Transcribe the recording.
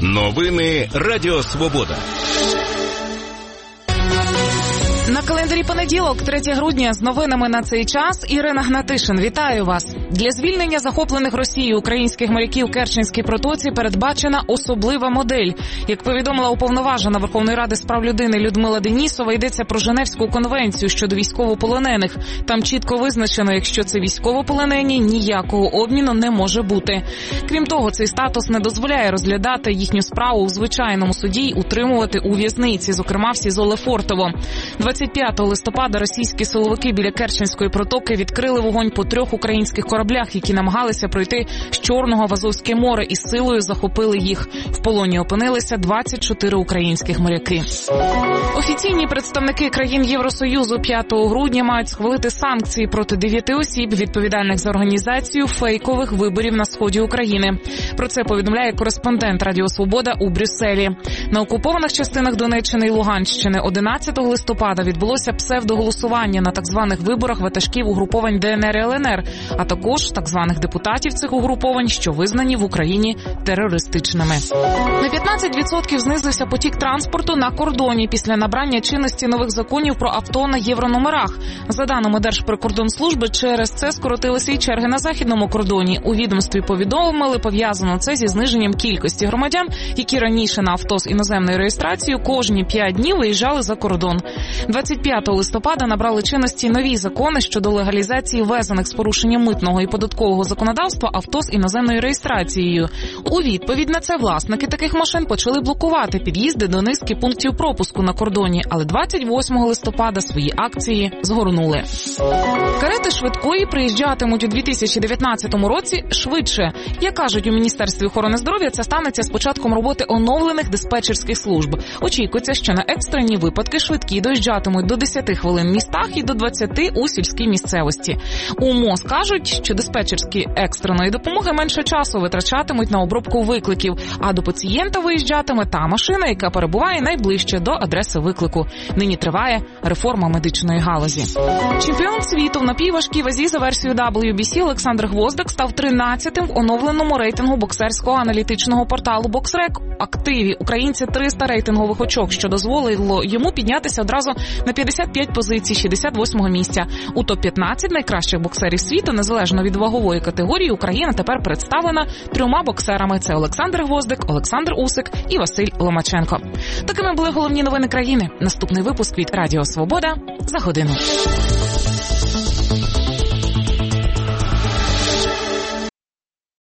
Новини Радіо Свобода. На календарі понеділок, 3 грудня, з новинами на цей час Ірина Гнатишин. Вітаю вас. Для звільнення захоплених Росією українських моряків в Керченській протоці передбачена особлива модель. Як повідомила уповноважена Верховної Ради з прав людини Людмила Денісова, йдеться про Женевську конвенцію щодо військовополонених. Там чітко визначено, якщо це військовополонені, ніякого обміну не може бути. Крім того, цей статус не дозволяє розглядати їхню справу у звичайному суді й утримувати у в'язниці, зокрема в СІЗО Лефортово. 25 листопада російські силовики біля Керченської протоки відкрили вогонь по 3 українських кораблях, які намагалися пройти з Чорного в Азовське море, і силою захопили їх. В полоні опинилися 24 українських моряки. Офіційні представники країн Євросоюзу 5 грудня мають схвалити санкції проти 9 осіб, відповідальних за організацію фейкових виборів на сході України. Про це повідомляє кореспондент Радіо Свобода у Брюсселі. На окупованих частинах Донеччини і Луганщини 11 листопада відбулося псевдоголосування на так званих виборах ватажків угруповань ДНР і ЛНР, а також так званих депутатів цих угруповань, що визнані в Україні терористичними. На 15% знизився потік транспорту на кордоні після набрання чинності нових законів про авто на єврономерах. За даними Держприкордонслужби, через це скоротилися і черги на західному кордоні. У відомстві повідомили, пов'язано це зі зниженням кількості громадян, які раніше на авто з іноземною реєстрацією кожні 5 днів виїжджали за кордон. 25 листопада набрали чинності нові закони щодо легалізації ввезених з порушенням митного і податкового законодавства авто з іноземною реєстрацією. У відповідь на це власники таких машин почали блокувати під'їзди до низки пунктів пропуску на кордоні, але 28 листопада свої акції згорнули. Карети швидкої приїжджатимуть у 2019 році швидше. Як кажуть у Міністерстві охорони здоров'я, це станеться з початком роботи оновлених диспетчерських служб. Очікується, що на екстрені випадки швидкі доїжджатимуть до 10 хвилин в містах і до 20 у сільській місцевості. У МОЗ кажуть, що диспетчерські екстреної допомоги менше часу витрачатимуть на обробку викликів, а до пацієнта виїжджатиме та машина, яка перебуває найближче до адреси виклику. Нині триває реформа медичної галузі. Чемпіон світу в напівважкій вазі за версією WBC Олександр Гвоздик став 13-тим в оновленому рейтингу боксерського аналітичного порталу BoxRec. Активі українця 300 рейтингових очок, що дозволило йому піднятися одразу на 55 позицій 68-го місця. У топ-15 найкращих боксерів світу, незалежно від вагової категорії, Україна тепер представлена 3 боксерами. Це Олександр Гвоздик, Олександр Усик і Василь Ломаченко. Такими були головні новини країни. Наступний випуск від Радіо Свобода за годину.